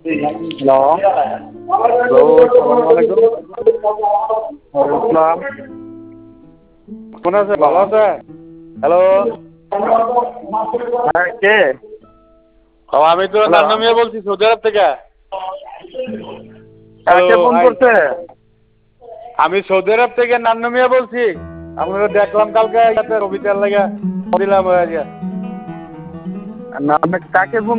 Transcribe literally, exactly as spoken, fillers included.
Hello hello, আসসালামু আলাইকুম। আসসালাম। কেমন আছেন? ভালো আছেন? হ্যালো। হ্যাঁ, কে? ও, আমি তো হ্যালো, নান্নু মিয়া বলছি সৌদি আরব থেকে। হ্যাঁ, হ্যালো, কে ফোন হাই। করছে? আমি সৌদি আরব থেকে নান্নু মিয়া বলছি। আপনাকে দেখলাম কালকে ইয়াতে রবিটার লাগা দিলাম হয়ে গিয়া। না, আপনি কাকে ফোন